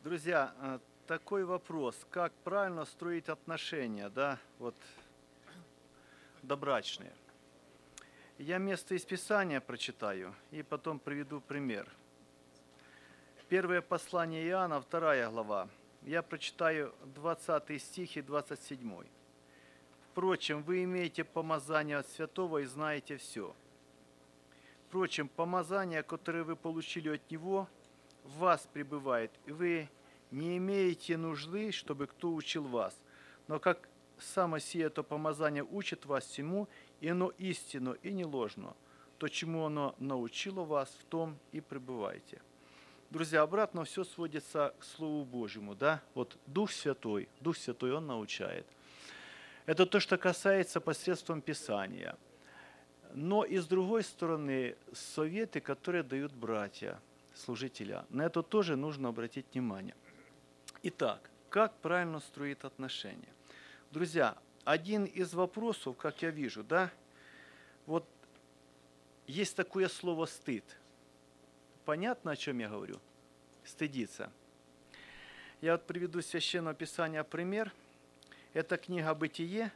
Друзья, такой вопрос. Как правильно строить отношения, да, вот добрачные? Я место из Писания прочитаю и потом приведу пример. Первое послание Иоанна, 2 глава. Я прочитаю 20 стих и 27. Впрочем, вы имеете помазание от святого и знаете все. Впрочем, помазание, которое вы получили от Него, в вас пребывает, и вы не имеете нужды, чтобы кто учил вас. Но как само сие то помазание учит вас всему, и оно истинно и не ложно. То, чему оно научило вас, в том и пребывайте. Друзья, обратно все сводится к Слову Божьему, да? Вот Дух Святой, Он научает. Это то, что касается посредством Писания. Но и с другой стороны, советы, которые дают братья, служителя, на это тоже нужно обратить внимание. Итак, как правильно строить отношения? Друзья, один из вопросов, как я вижу, да, вот есть такое слово «стыд». Понятно, о чем я говорю? Стыдиться. Я вот приведу из Священного Писания пример. Это книга «Бытие»,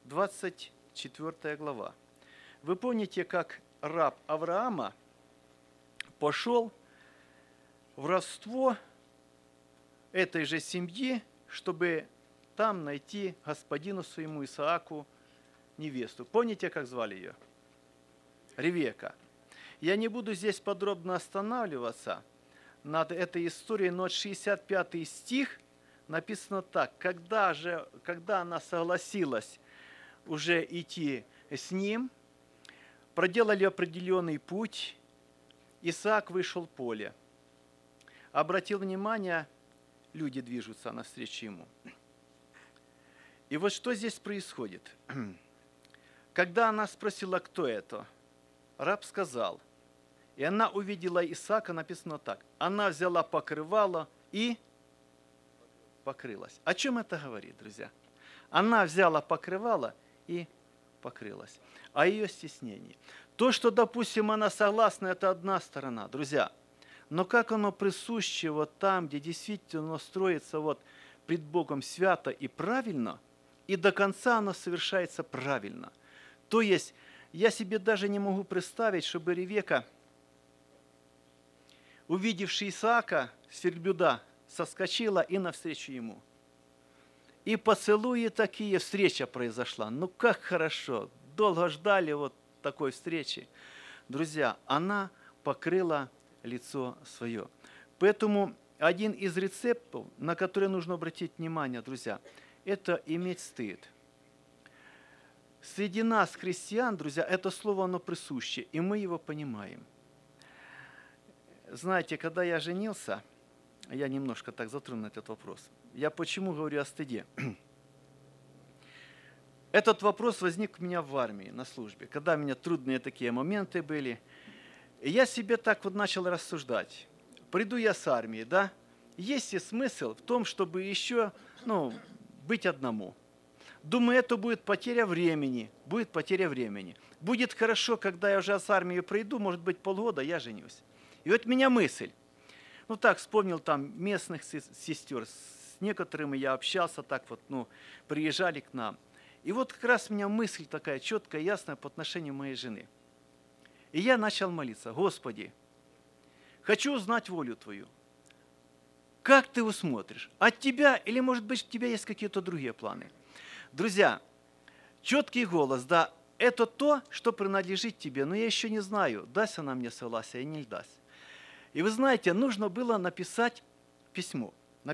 24 глава. Вы помните, как раб Авраама пошел в родство этой же семьи, чтобы там найти господину своему Исааку невесту. Помните, как звали ее? Ревека. Я не буду здесь подробно останавливаться над этой историей, но 65 стих написано так. Когда она согласилась уже идти с ним, проделали определенный путь, Исаак вышел в поле. Обратил внимание, люди движутся навстречу ему. И вот что здесь происходит. Когда она спросила, кто это, раб сказал, и она увидела Исаака, написано так. Она взяла покрывало и покрылась. О чем это говорит, друзья? Она взяла покрывало и покрылась. О ее стеснении. То, что, допустим, она согласна, это одна сторона, друзья. Но как оно присуще вот там, где действительно оно строится вот пред Богом свято и правильно, и до конца оно совершается правильно. То есть, я себе даже не могу представить, чтобы Ревека, увидевши Исаака с верблюда, соскочила и навстречу ему. И поцелуи такие, встреча произошла. Ну как хорошо, долго ждали вот такой встречи. Друзья, она покрыла лицо свое. Поэтому один из рецептов, на который нужно обратить внимание, друзья, это иметь стыд. Среди нас, христиан, друзья, это слово, оно присуще, и мы его понимаем. Знаете, когда я женился, я немножко так затрону этот вопрос. Я почему говорю о стыде? Этот вопрос возник у меня в армии, на службе, когда у меня трудные такие моменты были. И я себе так вот начал рассуждать. Приду я с армии, да? Есть ли смысл в том, чтобы еще, быть одному? Думаю, это будет потеря времени, Будет хорошо, когда я уже с армии пройду, может быть, полгода, я женюсь. И вот меня мысль. Вспомнил там местных сестер, с некоторыми я общался, приезжали к нам. И вот как раз у меня мысль такая четкая, ясная по отношению моей жены. И я начал молиться: Господи, хочу узнать волю Твою. Как Ты усмотришь? От Тебя или, может быть, у Тебя есть какие-то другие планы? Друзья, четкий голос, да, это то, что принадлежит Тебе, но я еще не знаю, даст она мне согласие или не даст. И вы знаете, нужно было написать письмо.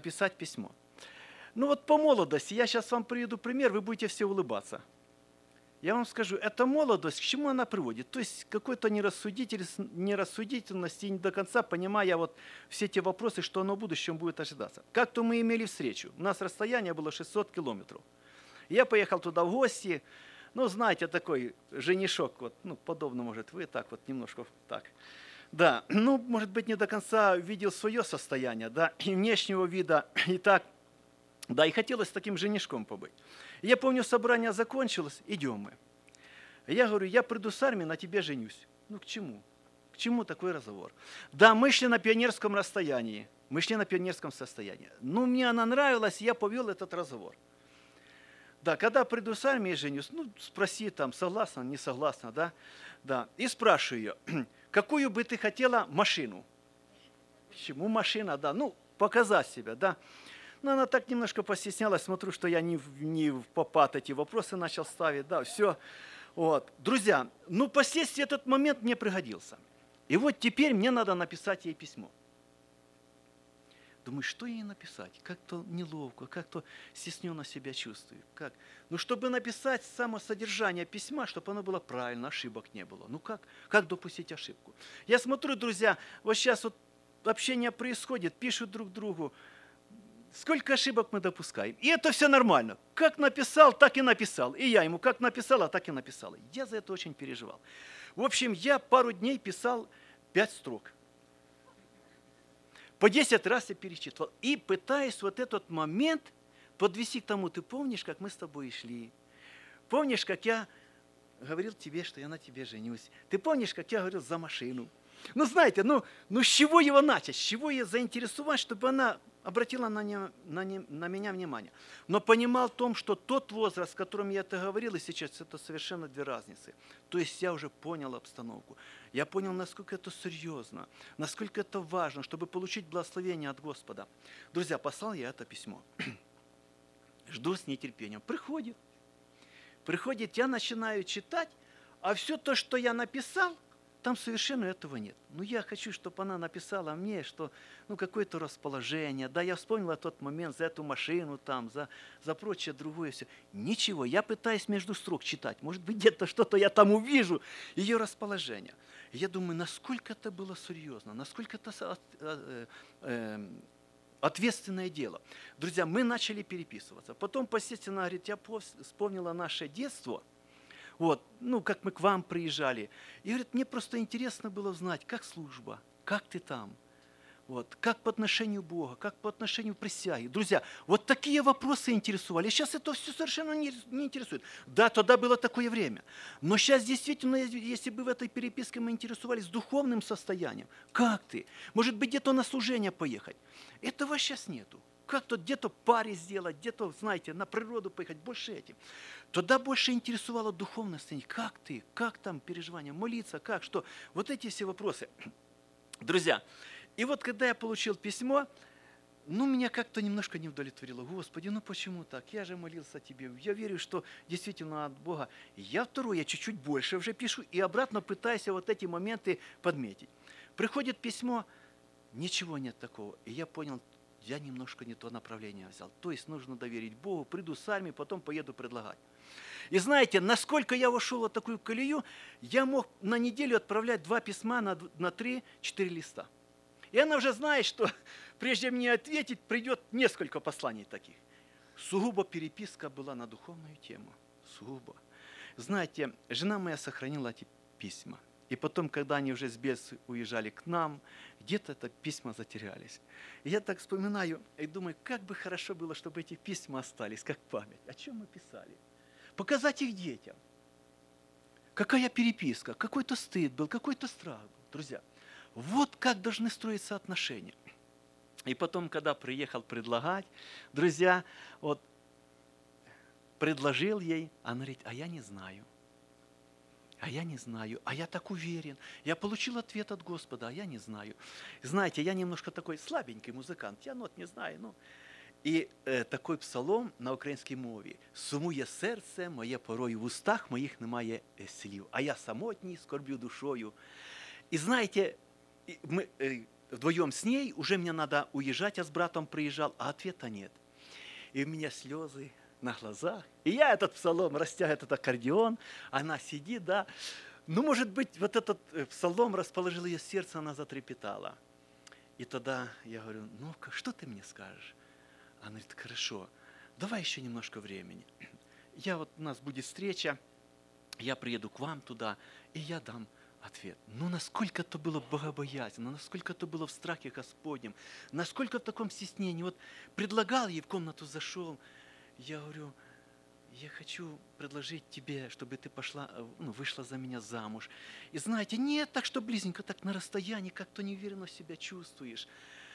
По молодости, я сейчас вам приведу пример, вы будете все улыбаться. Я вам скажу, эта молодость, к чему она приводит? То есть какой-то нерассудительности, не до конца понимая все те вопросы, что оно в будущем будет ожидаться. Как-то мы имели встречу, у нас расстояние было 600 километров. Я поехал туда в гости, знаете, такой женишок, подобно, может, вы немножко так. Да, может быть, не до конца видел свое состояние, да, и внешнего вида, и так. Да, и хотелось таким женишком побыть. Я помню, собрание закончилось, идем мы. Я говорю, я приду с армии, на тебе женюсь. К чему? К чему такой разговор? Да, мы шли на пионерском расстоянии. Мы шли на пионерском состоянии. Ну, мне она нравилась, я повел этот разговор. Да, когда приду с армии, женюсь, ну, спроси там, согласна, не согласна, да? Да. И спрашиваю ее, какую бы ты хотела машину? Почему машина, да? Ну, показать себя, да? Но она так немножко постеснялась, смотрю, что я не в попад эти вопросы начал ставить, да, все. Вот. Друзья, ну, впоследствии этот момент мне пригодился. И вот теперь мне надо написать ей письмо. Думаю, что ей написать? Как-то неловко, как-то стесненно себя чувствую. Как? Ну, чтобы написать само содержание письма, чтобы оно было правильно, ошибок не было. Ну, как допустить ошибку? Я смотрю, друзья, вот сейчас вот общение происходит, пишут друг другу. Сколько ошибок мы допускаем. И это все нормально. Как написал, так и написал. И я ему как написала, так и написала. Я за это очень переживал. В общем, я пару дней писал 5 строк. По 10 раз я перечитывал. И пытаясь вот этот момент подвести к тому, ты помнишь, как мы с тобой шли? Помнишь, как я говорил тебе, что я на тебе женюсь? Ты помнишь, как я говорил за машину? Ну, знаете, ну с чего его начать? С чего ее заинтересовать, чтобы она обратила на меня внимание? Но понимал в том, что тот возраст, в котором я это говорил, и сейчас это совершенно две разницы. То есть я уже понял обстановку. Я понял, насколько это серьезно, насколько это важно, чтобы получить благословение от Господа. Друзья, послал я это письмо. Жду с нетерпением. Приходит, я начинаю читать, а все то, что я написал, там совершенно этого нет. Но я хочу, чтобы она написала мне, что какое-то расположение. Да, я вспомнила тот момент за эту машину, там, за прочее другое все. Ничего, я пытаюсь между строк читать. Может быть, где-то что-то я там увижу, ее расположение. И я думаю, насколько это было серьезно, насколько это ответственное дело. Друзья, мы начали переписываться. Потом, естественно, говорит, я вспомнила наше детство. Вот, как мы к вам приезжали. И говорит, мне просто интересно было знать, как служба, как ты там, вот, как по отношению к Богу, как по отношению к присяге. Друзья, вот такие вопросы интересовали. Сейчас это все совершенно не интересует. Да, тогда было такое время. Но сейчас действительно, если бы в этой переписке мы интересовались духовным состоянием, как ты? Может быть, где-то на служение поехать? Этого сейчас нету. Как-то где-то паре сделать, где-то, знаете, на природу поехать, больше этим. Тогда больше интересовало духовное состояние. Как ты? Как там переживания? Молиться? Как? Что? Вот эти все вопросы. Друзья, и вот когда я получил письмо, меня как-то немножко не удовлетворило. Господи, почему так? Я же молился тебе. Я верю, что действительно от Бога. Я чуть-чуть больше уже пишу и обратно пытаюсь вот эти моменты подметить. Приходит письмо, ничего нет такого. И я понял, я немножко не то направление взял. То есть нужно доверить Богу, приду с армией, потом поеду предлагать. И знаете, насколько я вошел в такую колею, я мог на неделю отправлять 2 письма на 3-4 листа. И она уже знает, что прежде мне ответить, придет несколько посланий таких. Сугубо переписка была на духовную тему. Сугубо. Знаете, жена моя сохранила эти письма. И потом, когда они уже с Бельс уезжали к нам, где-то это письма затерялись. И я так вспоминаю и думаю, как бы хорошо было, чтобы эти письма остались, как память. О чем мы писали? Показать их детям. Какая переписка, какой-то стыд был, какой-то страх был. Друзья, вот как должны строиться отношения. И потом, когда приехал предлагать, друзья, вот предложил ей, она говорит, а я не знаю. А я не знаю, а я так уверен. Я получил ответ от Господа, а я не знаю. Знаете, я немножко такой слабенький музыкант, я нот не знаю. І такий псалом на українській мові. «Сумує серце моє порою, в устах моїх немає слів, а я самотній, скорблю душою». И знаете, мы вдвоем с ней, уже мне надо уезжать, я с братом приезжал, а ответа нет. И у меня слезы на глазах. И я этот псалом растягиваю, этот аккордеон, она сидит, да. Может быть, вот этот псалом расположил ее сердце, она затрепетала. И тогда я говорю, ну-ка, что ты мне скажешь? Она говорит, хорошо, давай еще немножко времени. У нас будет встреча, я приеду к вам туда, и я дам ответ. Насколько это было богобоязненно, насколько это было в страхе Господнем, насколько в таком стеснении. Вот предлагал ей, в комнату зашел, я говорю, я хочу предложить тебе, чтобы ты вышла за меня замуж. И знаете, нет так, что близенько, так на расстоянии, как-то неуверенно себя чувствуешь.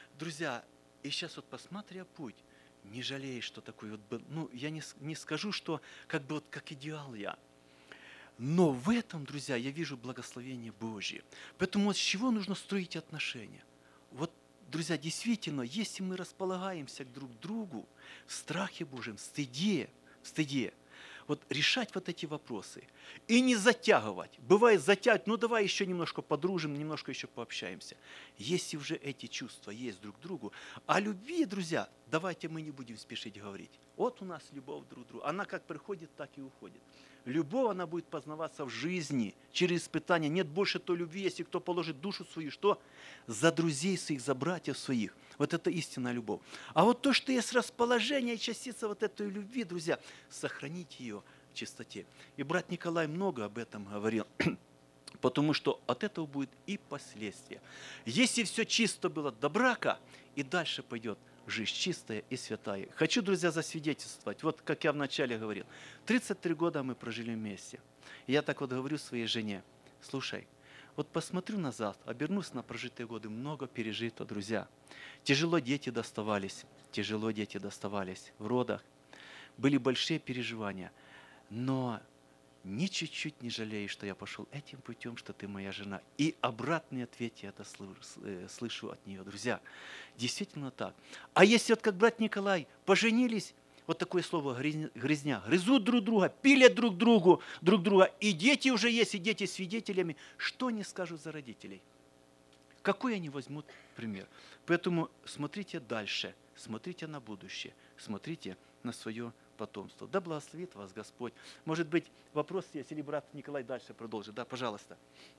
Друзья, и сейчас вот посмотря путь, не жалеешь, что такой вот был. Ну, я не скажу, что как бы вот как идеал я. Но в этом, друзья, я вижу благословение Божье. Поэтому вот с чего нужно строить отношения? Вот, друзья, действительно, если мы располагаемся друг к другу в страхе Божьем, в стыде, вот решать вот эти вопросы и не затягивать. Бывает затягивать, ну давай еще немножко подружим, немножко еще пообщаемся. Если уже эти чувства есть друг к другу, о любви, друзья, давайте мы не будем спешить говорить. Вот у нас любовь друг к другу, она как приходит, так и уходит. Любовь, она будет познаваться в жизни, через испытания. Нет больше той любви, если кто положит душу свою, что? За друзей своих, за братьев своих. Вот это истинная любовь. А вот то, что есть расположение и частица вот этой любви, друзья, сохранить ее в чистоте. И брат Николай много об этом говорил. Потому что от этого будет и последствия. Если все чисто было до брака, и дальше пойдет жизнь чистая и святая. Хочу, друзья, засвидетельствовать. Вот как я вначале говорил, 33 года мы прожили вместе. И я так вот говорю своей жене, слушай, вот посмотрю назад, обернусь на прожитые годы, много пережито, друзья. Тяжело дети доставались в родах. Были большие переживания, но ни чуть-чуть не жалею, что я пошел этим путем, что ты моя жена. И обратный ответ я это слышу от нее. Друзья, действительно так. А если вот как брат Николай поженились, вот такое слово грязня, грызут друг друга, пилят друг друга, и дети уже есть, и дети свидетелями, что они скажут за родителей? Какой они возьмут пример? Поэтому смотрите дальше, смотрите на будущее, смотрите на свое потомство. Да благословит вас Господь. Может быть, вопрос есть, или брат Николай дальше продолжит. Да, пожалуйста.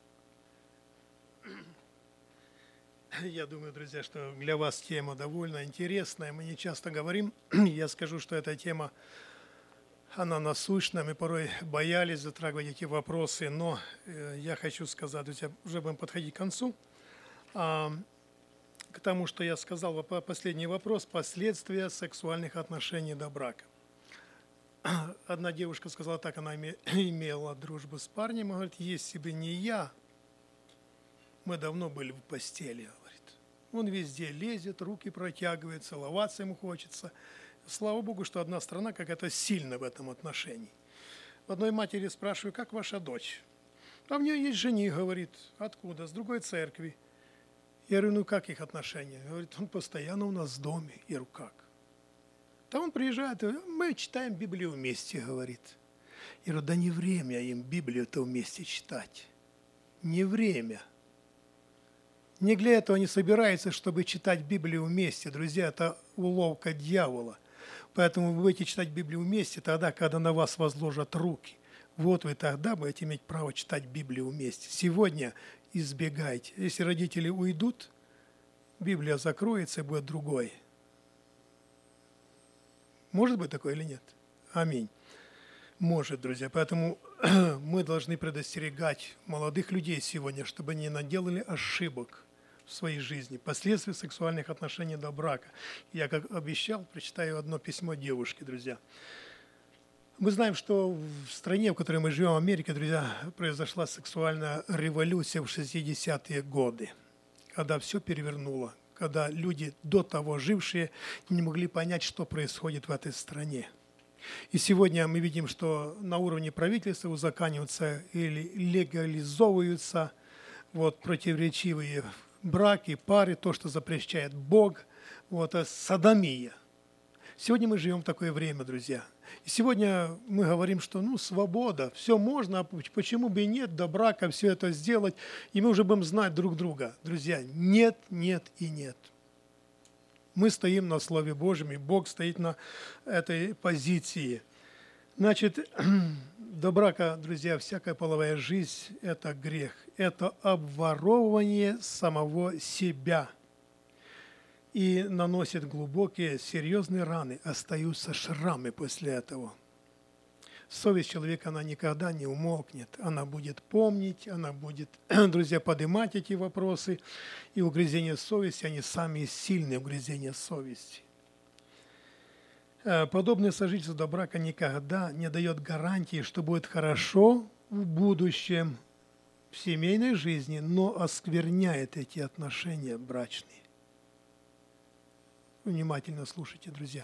Я думаю, друзья, что для вас тема довольно интересная. Мы не часто говорим. Я скажу, что эта тема, она насущна. Мы порой боялись затрагивать эти вопросы, но я хочу сказать, друзья, уже будем подходить к концу. К тому, что я сказал, последний вопрос, последствия сексуальных отношений до брака. Одна девушка сказала так, она имела дружбу с парнем, и говорит, если бы не я, мы давно были в постели, говорит. Он везде лезет, руки протягивает, целоваться ему хочется. Слава Богу, что одна страна какая-то сильна в этом отношении. В одной матери спрашиваю, как ваша дочь? А у нее есть жених, говорит, откуда? С другой церкви. Я говорю, ну как их отношения? Говорит, он постоянно у нас в доме. Я говорю, как? Да он приезжает, мы читаем Библию вместе, говорит. Я говорю, да не время им Библию-то вместе читать. Не время. Не для этого они собираются, чтобы читать Библию вместе. Друзья, это уловка дьявола. Поэтому вы будете читать Библию вместе тогда, когда на вас возложат руки. Вот вы тогда будете иметь право читать Библию вместе. Сегодня избегайте. Если родители уйдут, Библия закроется и будет другой. Может быть такое или нет? Аминь. Может, друзья. Поэтому мы должны предостерегать молодых людей сегодня, чтобы они не наделали ошибок в своей жизни, последствия сексуальных отношений до брака. Я, как обещал, прочитаю одно письмо девушки, друзья. Мы знаем, что в стране, в которой мы живем, в Америке, друзья, произошла сексуальная революция в 60-е годы, когда все перевернуло, когда люди, до того жившие, не могли понять, что происходит в этой стране. И сегодня мы видим, что на уровне правительства узакониваются или легализовываются противоречивые браки, пары, то, что запрещает Бог, содомия. Сегодня мы живем в такое время, друзья. И сегодня мы говорим, что свобода, все можно, почему бы и нет, до брака все это сделать, и мы уже будем знать друг друга. Друзья, нет, нет и нет. Мы стоим на Слове Божьем, и Бог стоит на этой позиции. Значит, до брака, друзья, всякая половая жизнь – это грех, это обворовывание самого себя. И наносит глубокие, серьезные раны, остаются шрамы после этого. Совесть человека, она никогда не умолкнет, она будет помнить, она будет, друзья, поднимать эти вопросы. И угрызения совести, они самые сильные угрызения совести. Подобное сожительство до брака никогда не дает гарантии, что будет хорошо в будущем, в семейной жизни, но оскверняет эти отношения брачные. Внимательно слушайте, друзья.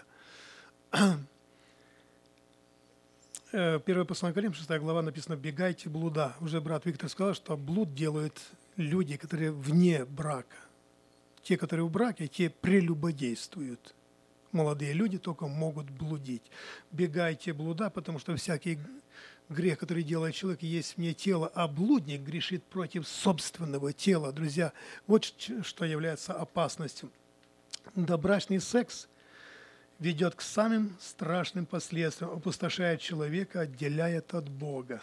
1 послание Коринфянам, 6 глава, написано «Бегайте блуда». Уже брат Виктор сказал, что блуд делают люди, которые вне брака. Те, которые в браке, те прелюбодействуют. Молодые люди только могут блудить. Бегайте блуда, потому что всякий грех, который делает человек, есть вне тела, а блудник грешит против собственного тела. Друзья, вот что является опасностью. Добрачный секс ведет к самым страшным последствиям, опустошает человека, отделяет от Бога.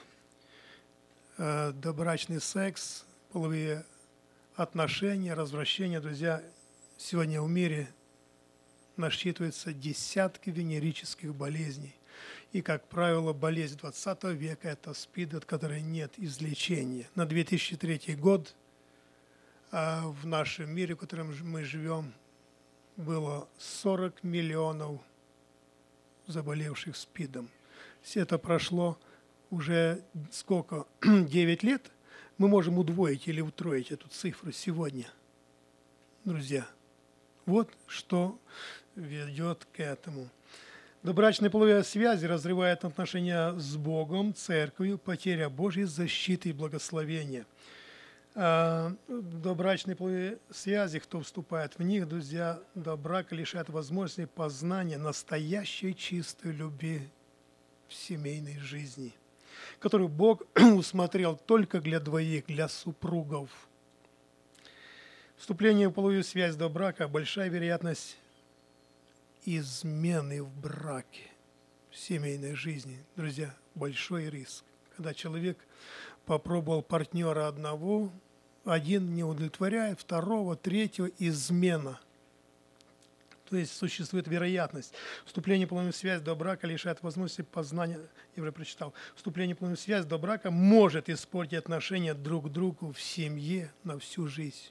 Добрачный секс, половые отношения, развращения, друзья, сегодня в мире насчитывается десятки венерических болезней. И, как правило, болезнь 20 века – это СПИД, от которой нет излечения. На 2003 год в нашем мире, в котором мы живем, было 40 миллионов заболевших СПИДом. Все это прошло уже сколько? 9 лет. Мы можем удвоить или утроить эту цифру сегодня. Друзья, вот что ведет к этому. Добрачные половые связи разрывают отношения с Богом, церковью, потеря Божьей защиты и благословения. Добрачные половые связи, кто вступает в них, друзья, до брака лишает возможности познания настоящей чистой любви в семейной жизни, которую Бог усмотрел только для двоих, для супругов. Вступление в половую связь до брака – большая вероятность измены в браке, в семейной жизни. Друзья, большой риск. Когда человек попробовал партнера одного, один не удовлетворяет, второго, третьего – измена. То есть существует вероятность. Вступление в половую связь до брака лишает возможности познания. Я уже прочитал. Вступление в половую связь до брака может испортить отношения друг к другу в семье на всю жизнь.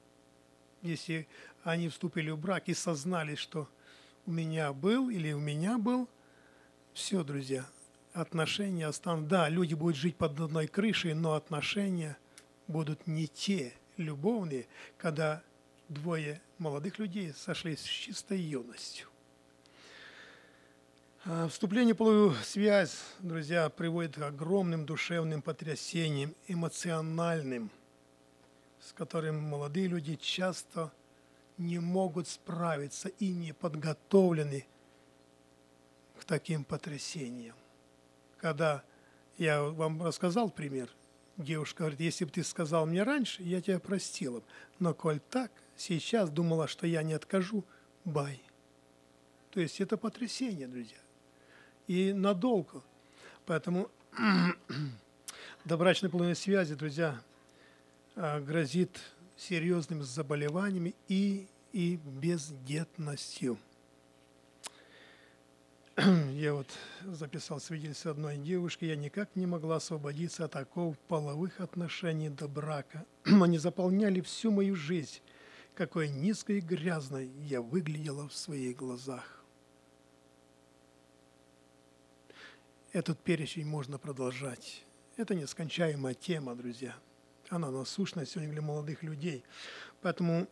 Если они вступили в брак и сознали, что у меня был или у меня был, все, друзья, отношения останутся. Да, люди будут жить под одной крышей, но отношения будут не те любовные, когда двое молодых людей сошлись с чистой юностью. Вступление в половую связь, друзья, приводит к огромным душевным потрясениям, эмоциональным, с которым молодые люди часто не могут справиться и не подготовлены к таким потрясениям. Когда я вам рассказал пример, девушка говорит, если бы ты сказал мне раньше, я тебя простила бы. Но коль так, сейчас думала, что я не откажу, бай. То есть это потрясение, друзья. И надолго. Поэтому добрачной половой связи, друзья, грозит серьезными заболеваниями и бездетностью. Я вот записал свидетельство одной девушки, я никак не могла освободиться от оков половых отношений до брака. Они заполняли всю мою жизнь. Какой низкой и грязной я выглядела в своих глазах. Этот перечень можно продолжать. Это нескончаемая тема, друзья. Она насущна сегодня для молодых людей. Поэтому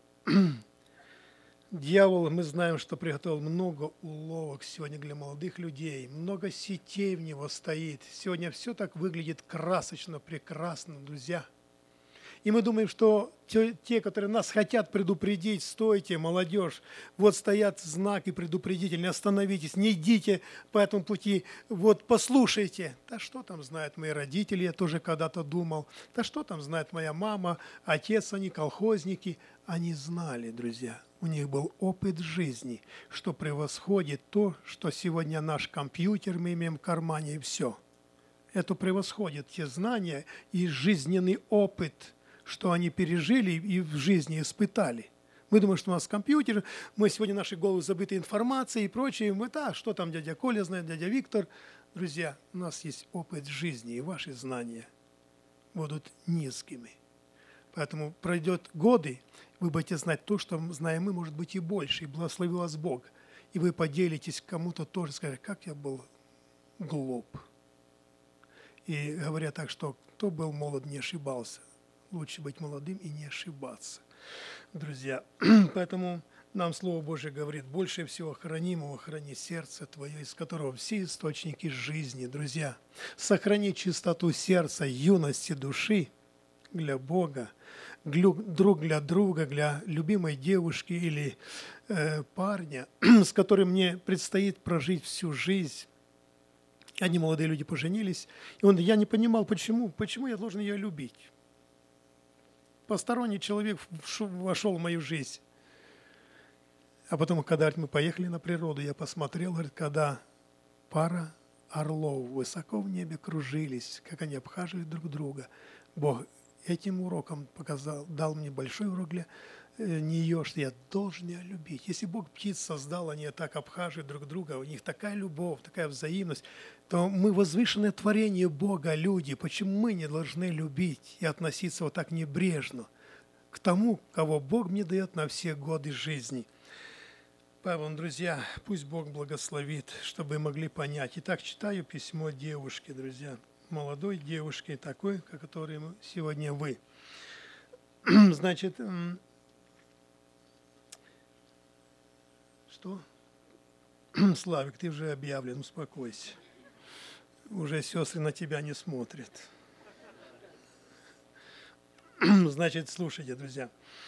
дьявол, мы знаем, что приготовил много уловок сегодня для молодых людей. Много сетей в него стоит. Сегодня все так выглядит красочно, прекрасно, друзья. И мы думаем, что те, которые нас хотят предупредить, стойте, молодежь, вот стоят знаки предупредительные, остановитесь, не идите по этому пути, вот послушайте. Да что там знают мои родители, я тоже когда-то думал, да что там знает моя мама, отец, они колхозники. Они знали, друзья, у них был опыт жизни, что превосходит то, что сегодня наш компьютер мы имеем в кармане, и все. Это превосходит те знания и жизненный опыт, что они пережили и в жизни испытали. Мы думаем, что у нас компьютер, мы сегодня наши головы забыты информацией и прочее. Мы, да, что там дядя Коля знает, дядя Виктор. Друзья, у нас есть опыт жизни, и ваши знания будут низкими. Поэтому пройдет годы, вы будете знать то, что знаем мы, может быть, и больше, и благослови вас Бог. И вы поделитесь кому-то тоже, скажете, как я был глуп. И говорят так, что кто был молод, не ошибался. Лучше быть молодым и не ошибаться, друзья. Поэтому Нам Слово Божие говорит, больше всего хранимого храни сердце твое, из которого все источники жизни. Друзья, сохрани чистоту сердца, юности души для Бога, друг для друга, для любимой девушки или парня, с которым мне предстоит прожить всю жизнь. Одни молодые люди поженились, и я не понимал, почему я должен ее любить. Посторонний человек вошел в мою жизнь. А потом, когда мы поехали на природу, я посмотрел, говорит, когда пара орлов высоко в небе кружились, как они обхаживали друг друга. Бог этим уроком дал мне большой урок для нее, что я должен ее любить. Если Бог птиц создал, они так обхаживают друг друга, у них такая любовь, такая взаимность, то мы возвышенное творение Бога, люди. Почему мы не должны любить и относиться вот так небрежно к тому, кого Бог мне дает на все годы жизни? Поэтому, друзья, пусть Бог благословит, чтобы могли понять. Итак, читаю письмо девушки, друзья, молодой девушки, такой, которой сегодня вы. Значит, что? Славик, ты уже объявлен, успокойся. Уже сестры на тебя не смотрят. Значит, слушайте, друзья.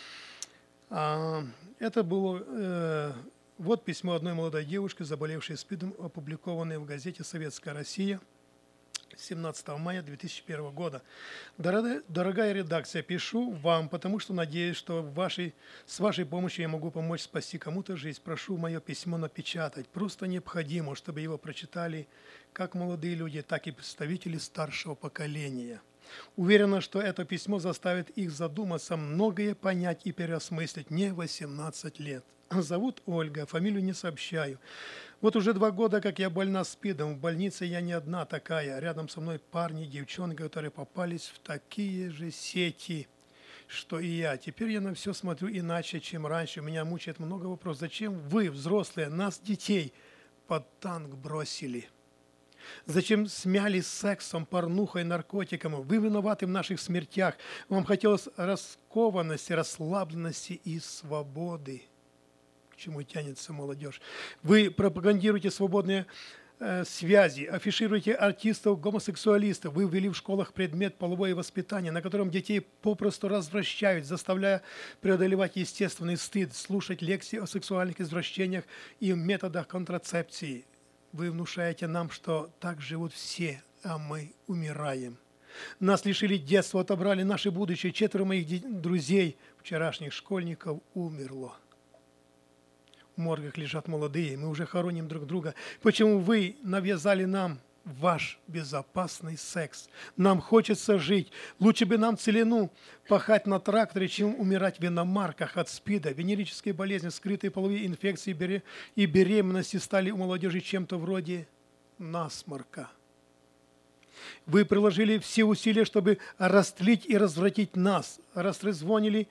Это было... Вот письмо одной молодой девушки, заболевшей СПИДом, опубликованное в газете «Советская Россия» 17 мая 2001 года. Дорогая редакция, пишу вам, потому что надеюсь, что с вашей помощью я могу помочь спасти кому-то жизнь. Прошу мое письмо напечатать. Просто необходимо, чтобы его прочитали как молодые люди, так и представители старшего поколения. Уверена, что это письмо заставит их задуматься, многое понять и переосмыслить. Мне 18 лет. Зовут Ольга, фамилию не сообщаю. Вот уже 2 года, как я больна СПИДом. В больнице я не одна такая. Рядом со мной парни, девчонки, которые попались в такие же сети, что и я. Теперь я на все смотрю иначе, чем раньше. Меня мучает много вопросов. Зачем вы, взрослые, нас, детей, под танк бросили? Зачем смяли сексом, порнухой, наркотиками? Вы виноваты в наших смертях. Вам хотелось раскованности, расслабленности и свободы. К чему тянется молодежь? Вы пропагандируете свободные связи, афишируете артистов-гомосексуалистов. Вы ввели в школах предмет половое воспитание, на котором детей попросту развращают, заставляя преодолевать естественный стыд, слушать лекции о сексуальных извращениях и методах контрацепции. Вы внушаете нам, что так живут все, а мы умираем. Нас лишили детства, отобрали наше будущее. 4 моих друзей, вчерашних школьников, умерло. В моргах лежат молодые, мы уже хороним друг друга. Почему вы навязали нам ваш безопасный секс? Нам хочется жить. Лучше бы нам целину пахать на тракторе, чем умирать в иномарках от СПИДа. Венерические болезни, скрытые половые инфекции и беременности стали у молодежи чем-то вроде насморка. Вы приложили все усилия, чтобы растлить и развратить нас. Растрезвонили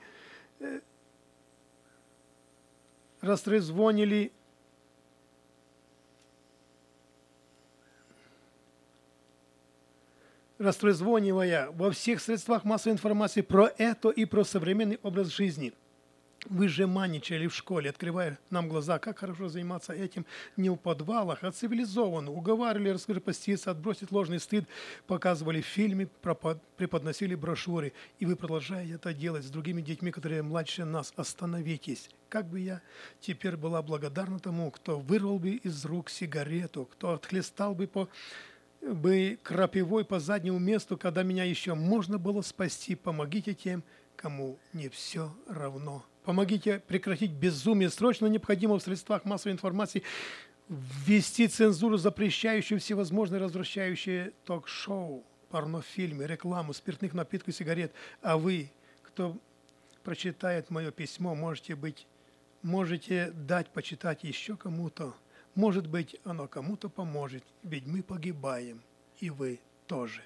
растрезвонивая во всех средствах массовой информации про это и про современный образ жизни. Вы же маничали в школе, открывая нам глаза, как хорошо заниматься этим не в подвалах, а цивилизованно. Уговаривали раскрепоститься, отбросить ложный стыд, показывали фильмы, преподносили брошюры. И вы продолжаете это делать с другими детьми, которые младше нас. Остановитесь. Как бы я теперь была благодарна тому, кто вырвал бы из рук сигарету, кто отхлестал бы крапивой по заднему месту, когда меня еще можно было спасти. Помогите тем, кому не все равно. Помогите прекратить безумие. Срочно необходимо в средствах массовой информации ввести цензуру, запрещающую всевозможные развращающие ток-шоу, порнофильмы, рекламу, спиртных напитков, сигарет. А вы, кто прочитает мое письмо, можете дать почитать еще кому-то. Может быть, оно кому-то поможет, ведь мы погибаем, и вы тоже.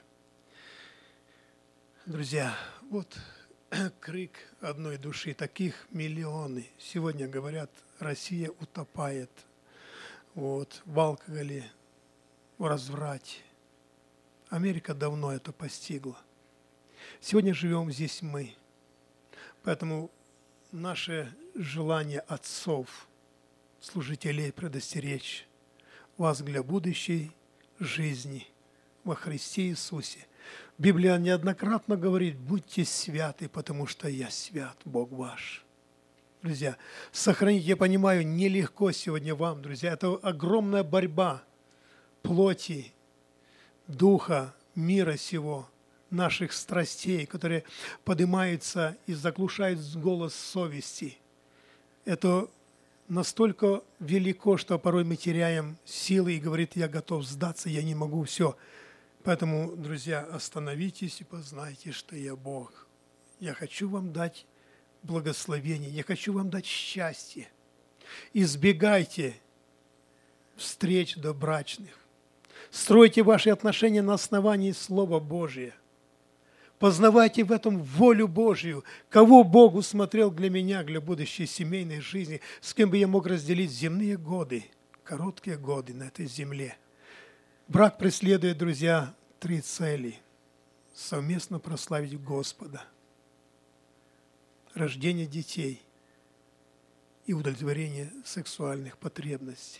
Друзья, вот крик одной души, таких миллионы. Сегодня говорят, Россия утопает в алкоголе, в разврате. Америка давно это постигла. Сегодня живем здесь мы. Поэтому наше желание отцов, служителей предостеречь вас для будущей жизни во Христе Иисусе. Библия неоднократно говорит: будьте святы, потому что я свят, Бог ваш. Друзья, сохранить, я понимаю, нелегко сегодня вам, друзья. Это огромная борьба плоти, духа, мира сего, наших страстей, которые поднимаются и заглушают голос совести. Это настолько велико, что порой мы теряем силы и говорит: я готов сдаться, я не могу, все. Поэтому, друзья, остановитесь и познайте, что я Бог. Я хочу вам дать благословение, я хочу вам дать счастье. Избегайте встреч добрачных. Стройте ваши отношения на основании Слова Божия. Познавайте в этом волю Божью, кого Бог усмотрел для меня, для будущей семейной жизни, с кем бы я мог разделить земные годы, короткие годы на этой земле. Брак преследует, друзья, 3 цели. Совместно прославить Господа, рождение детей и удовлетворение сексуальных потребностей.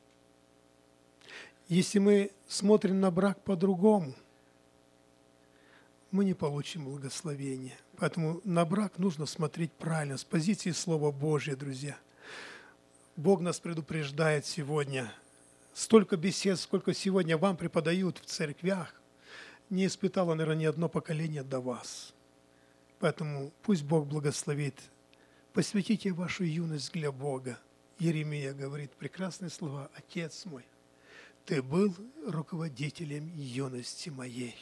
Если мы смотрим на брак по-другому, мы не получим благословения. Поэтому на брак нужно смотреть правильно, с позиции Слова Божия, друзья. Бог нас предупреждает сегодня. Столько бесед, сколько сегодня вам преподают в церквях, не испытало, наверное, ни одно поколение до вас. Поэтому пусть Бог благословит. Посвятите вашу юность для Бога. Иеремия говорит прекрасные слова: «Отец мой, ты был руководителем юности моей».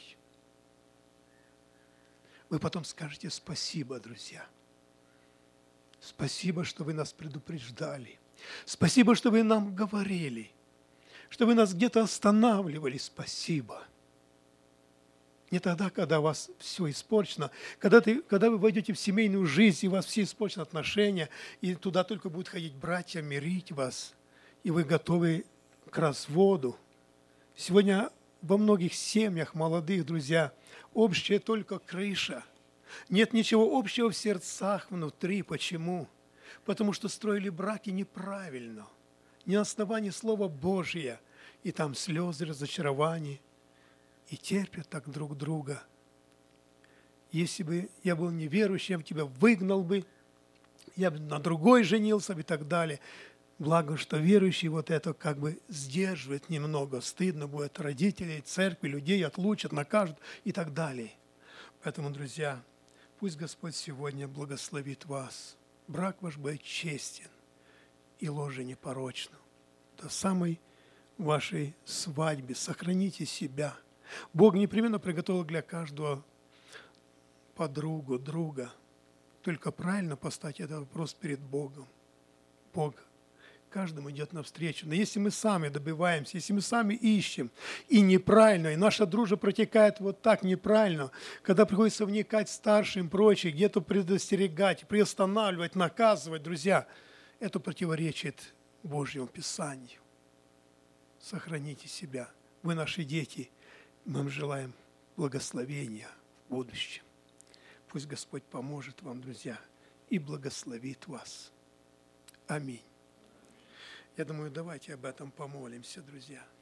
Вы потом скажете: спасибо, друзья. Спасибо, что вы нас предупреждали. Спасибо, что вы нам говорили, что вы нас где-то останавливали. Спасибо. Не тогда, когда у вас все испорчено, когда вы войдете в семейную жизнь, и у вас все испорчены отношения, и туда только будут ходить братья, мирить вас, и вы готовы к разводу. Сегодня во многих семьях молодых, друзья, общая только крыша. Нет ничего общего в сердцах внутри. Почему? Потому что строили браки неправильно, не на основании Слова Божия. И там слезы, разочарования, и терпят так друг друга. Если бы я был неверующим, я бы тебя выгнал бы, я бы на другой женился бы и так далее. Благо, что верующий вот это как бы сдерживает немного. Стыдно будет родителей, церкви, людей отлучат, накажут и так далее. Поэтому, друзья, пусть Господь сегодня благословит вас. Брак ваш будет честен и ложе непорочно. До самой вашей свадьбе сохраните себя. Бог непременно приготовил для каждого подругу, друга. Только правильно поставить этот вопрос перед Богом. Бог каждому идет навстречу. Но если мы сами добиваемся, если мы сами ищем, и неправильно, и наша дружба протекает вот так неправильно, когда приходится вникать старшим, прочее, где-то предостерегать, приостанавливать, наказывать, друзья, это противоречит Божьему Писанию. Сохраните себя. Вы наши дети. Мы вам желаем благословения в будущем. Пусть Господь поможет вам, друзья, и благословит вас. Аминь. Я думаю, давайте об этом помолимся, друзья.